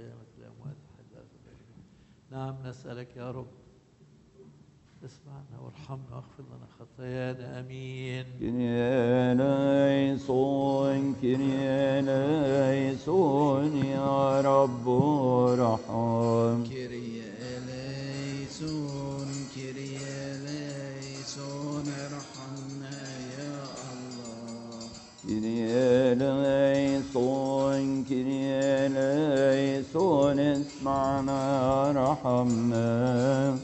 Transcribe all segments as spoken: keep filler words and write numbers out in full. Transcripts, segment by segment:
قيامة الأموات حل أبدا. نعم نسألك يا رب اسمعنا وارحمنا واغفر لنا خطايانا. امين. كريا ليسون كريا ليسون يا رب ارحم. كريا ليسون كريا ليسون ارحمنا يا الله. كريا ليسون كريا ليسون اسمعنا ارحمنا.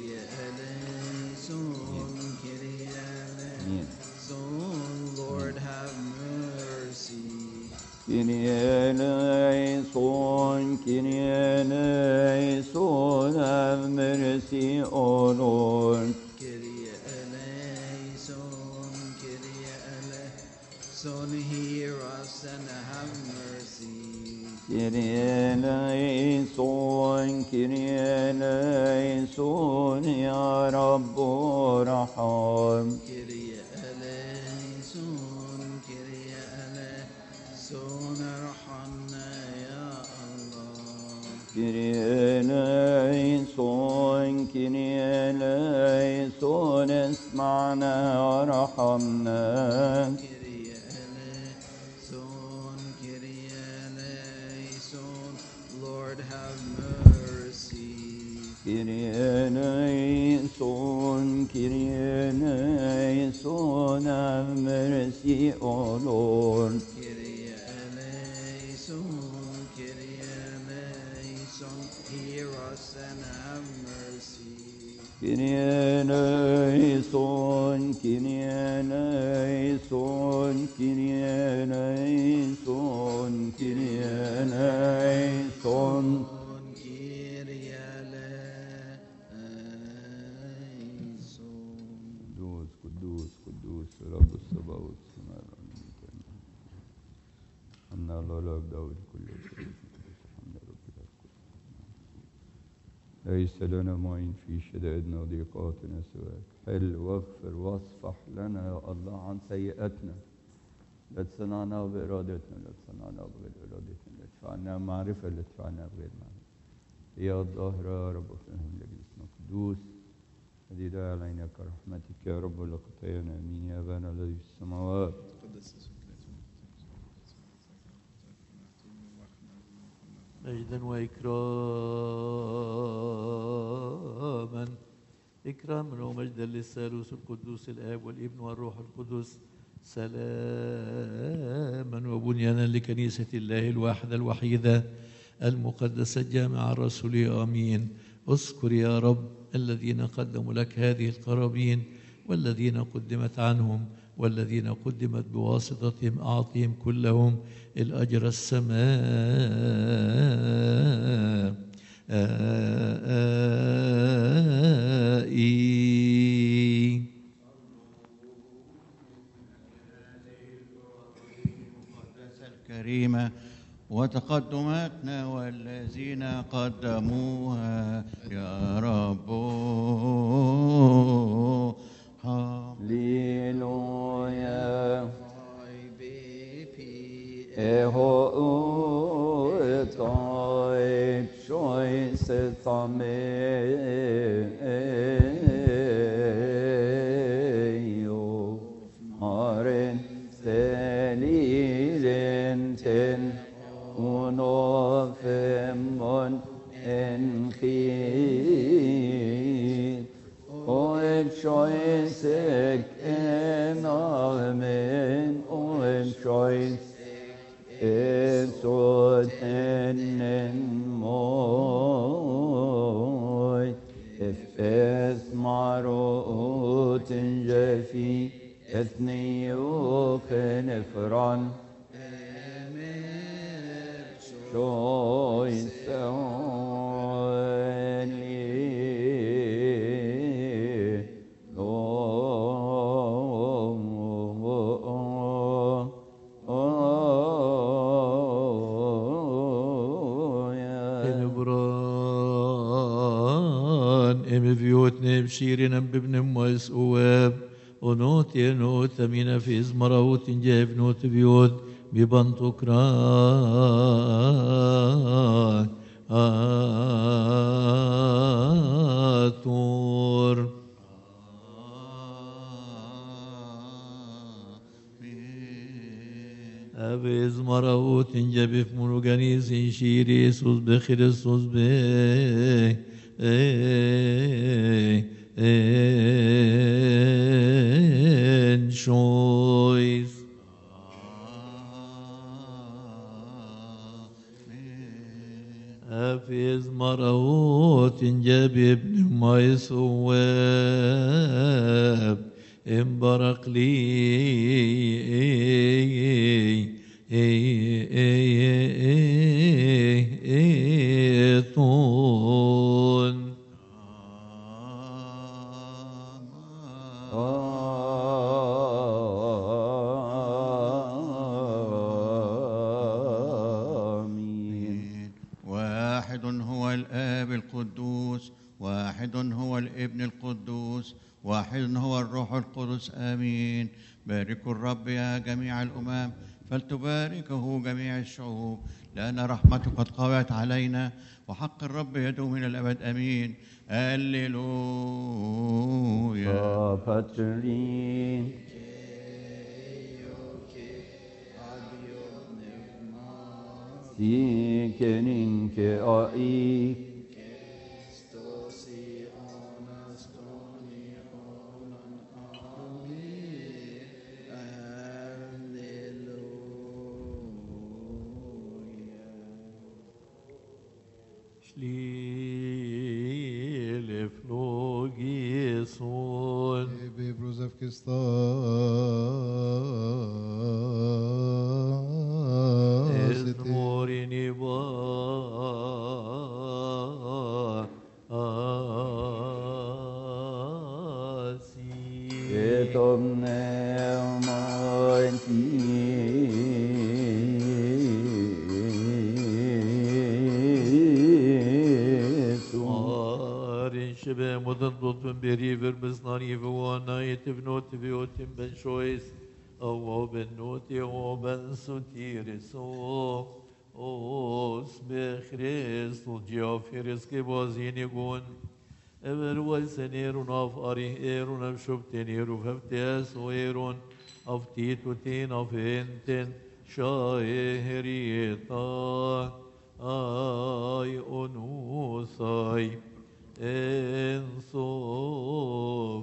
Kyrie eleison, Kyrie eleison, have mercy, O Lord. Kyrie eleison, Kyrie eleison, hear us and have mercy. Kyrie eleison, Kyrie eleison, Ya Rabbu Raham. Kyrie eleison, Kyrie eleison, arhamna ya Allah. Kyrie eleison, Kyrie eleison, اسمعنا وارحمنا. Kyrie eleison, Kyrie eleison, Lord have mercy. Kyrie eleison, Kyrie eleison, have mercy, O Lord. Kyrie eleison, Kyrie eleison, hear us and have mercy. Kyrie eleison, Kyrie eleison, Kyrie eleison, Kyrie eleison. Kyrie eleison. قدوس قدوس قدوس رب الصباوت السماء والأرض. الحمد لله رب داود كل شيء. الحمد لله. ليس لنا معين في شدائدنا وضيقاتنا سواك. حل واغفر واصفح لنا يا الله عن سيئاتنا. لا تصنعنا بإرادتنا، لا تصنعنا بغير إرادتنا، لا تدفعنا معرفة، لا تدفعنا بغير معرفة. يا الظاهر يا رب فهم لك اسمك قدوس. هذه دعاء علينا كرحمتك يا رب ولخطايانا. امين. يا ابانا الذي في السماوات مجدا وإكراما إكراما ومجدا للثالوث القدوس الآب والابن والروح القدس سلاما وبنيانا لكنيسة الله الواحدة الوحيدة المقدسة الجامعة الرسولية. آمين. اذكر يا رب الذين قدموا لك هذه القرابين والذين قدمت عنهم والذين قدمت بواسطتهم أعطهم كلهم الأجر السماء. الكريمة وتقدماتنا والذين قدموها يا رب. هللويا. Eho utoit choice thameo maren seliren ten unofemon enchid oet choice en amen oet choice Esot enen moy Efes marot jafi Ethniu kenefran Choice بشيرنا بابن مويس اواب ونوت ينوت من في ازمراوت جايب نوت بيوت ببنتكران تنجبف مونوغانيس شيريسوس بخريستوس به en choice. Hafiz maraot injabi ibn mais uwab imbarak li etun. آمين. واحد هو الآب القدوس، واحد هو الابن القدوس، واحد هو الروح القدس. آمين. باركوا الرب يا جميع الأمم، فلتباركه جميع الشعوب، لأن رحمته قد قوت علينا، وحق الرب يدوم إلى الأبد. آمين. هللويا. Patrin, si kenin ke ai, Schlile flogison. Bebros of Es Kistas. morini ba asi. etom neomanti. Arin şebe modern dotun beri ver biznani ve wanayet vnot ve otim ben şois. او بنوتي او بنسوتي رسو اوس بخريس وجيوفيرس كبوزيني قون اول ويسنيرون اف اري ايرون اف شبتنيرو ففتيس ويرون اف تيتوتين اف انتن شاهريتا اي انوساي انصوف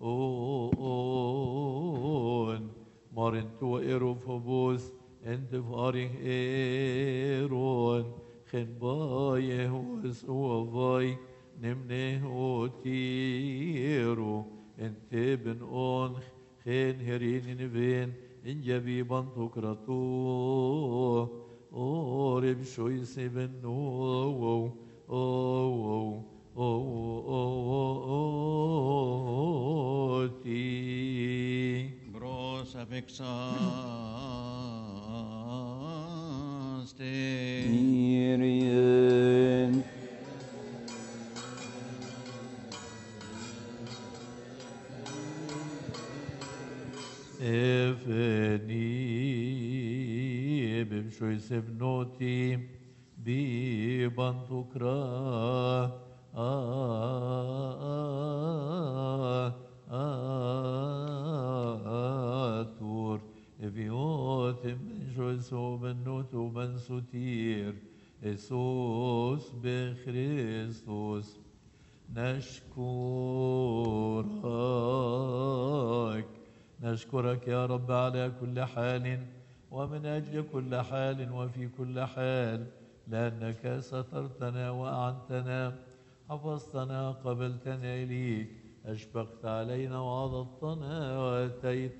اون مارنتو ايروفوبوس انت فاري ايرون خن بايه وسوفاي نمنه وتيرو انت بن اون خن هرين نفين ان جبي بنتوكراتو اورب شويس بن نو او او او تي Bros affixaste. Kyrie, افني بمشوي سبنوتي ببنتكرا آتور افيوت بمشوي سوبنوت وبنسوتير إسوس بخريستوس نشكرك نشكرك يا رب على كل حال ومن أجل كل حال وفي كل حال، لأنك سترتنا وأعنتنا، حفظتنا، قبلتنا إليك، أشفقت علينا وعضدتنا وأتيت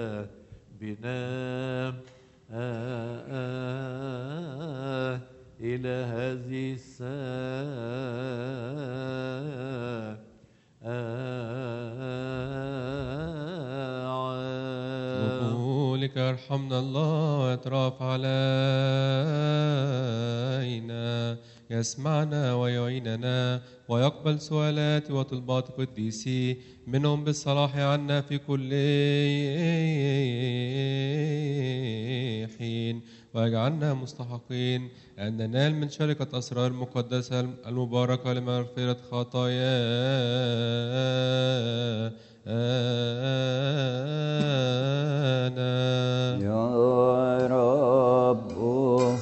بنا آه آه إلى هذه الساعة بقولك ارحمنا الله ويترأف علينا، يسمعنا ويعيننا ويقبل سؤالات وطلبات قديسي، منهم بالصلاح عنا في كل حين، ويجعلنا مستحقين أن ننال من شركة أسرار المقدسة المباركة لمغفرة خطايانا. يا رب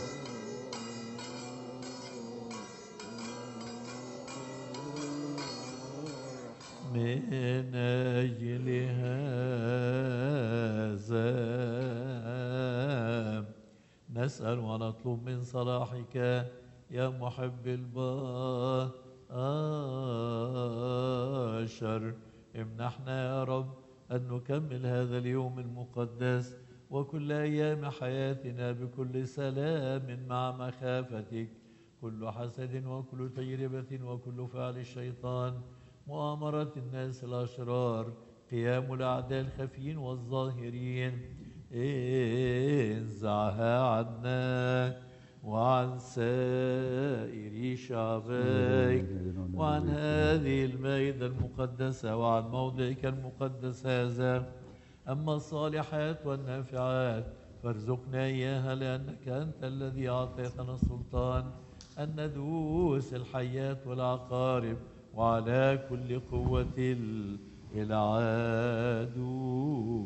من أجل هذا نسأل ونطلب من صلاحك يا محب البشر. امنحنا يا رب أن نكمل هذا اليوم المقدس وكل أيام حياتنا بكل سلام مع مخافتك، كل حسد وكل تجربة وكل فعل الشيطان، مؤامرة الناس الأشرار، قيام الأعداء الخفيين والظاهرين، انزعها عنا وعن سائر شعبك وعن هذه المائدة المقدسة وعن موضعك المقدس هذا. أما الصالحات والنافعات فارزقنا إياها، لأنك أنت الذي أعطيتنا السلطان أن ندوس الحيات والعقارب وعلى كل قوة العدو.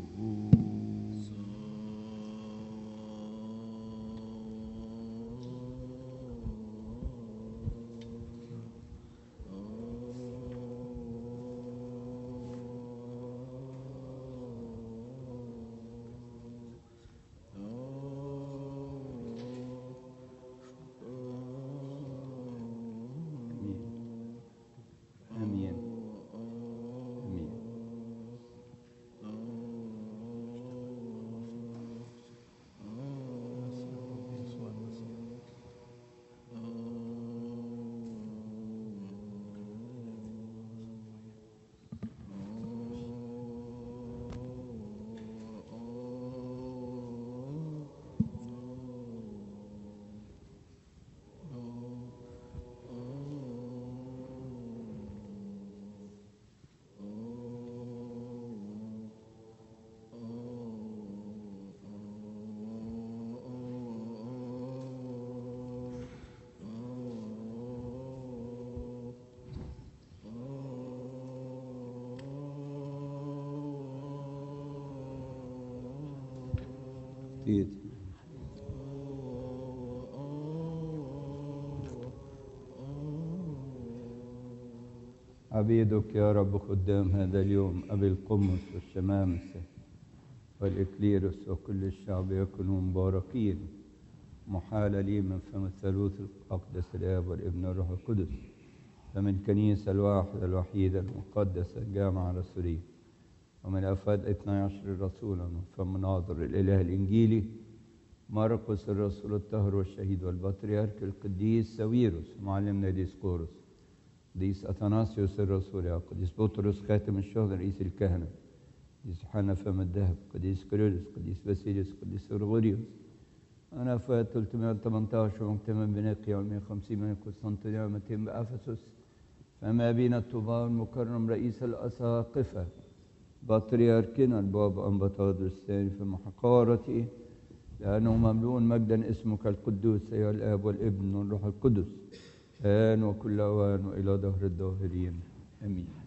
إيه. عبيدك يا رب خدام هذا اليوم أبي القمص والشمامسة والإكليروس وكل الشعب يكونوا مباركين، محال لي من فم الثالوث الأقدس الآب والابن والروح القدس، فمن كنيسة الواحدة الوحيدة المقدسة الجامعة الرسولية، ومن أفاد اثني عشر رسولا، من فم ناظر الإله الإنجيلي مرقس الرسول الطاهر والشهيد والبطريرك القديس ساويروس معلمنا ديسقورس، قديس أثناسيوس الرسول، قديس بطرس خاتم الشهداء رئيس الكهنة، قديس يوحنا فم الذهب، قديس كيرلس، قديس باسيليوس، قديس غريغوريوس. أنا فات ثلاثمائة وثمانية عشر مكتمل بنقيا ومئة وخمسين من قسطنطينية ومئتين بأفسس، فما بين الطوبى المكرم رئيس الأساقفة بطريركنا البابا أنبطاطس الثاني في محقارته، لأنه مملوء مجدا اسمك القدوس أيها الآب والابن والروح القدس، آن وكل أوان وإلى دهر الداهرين، آمين.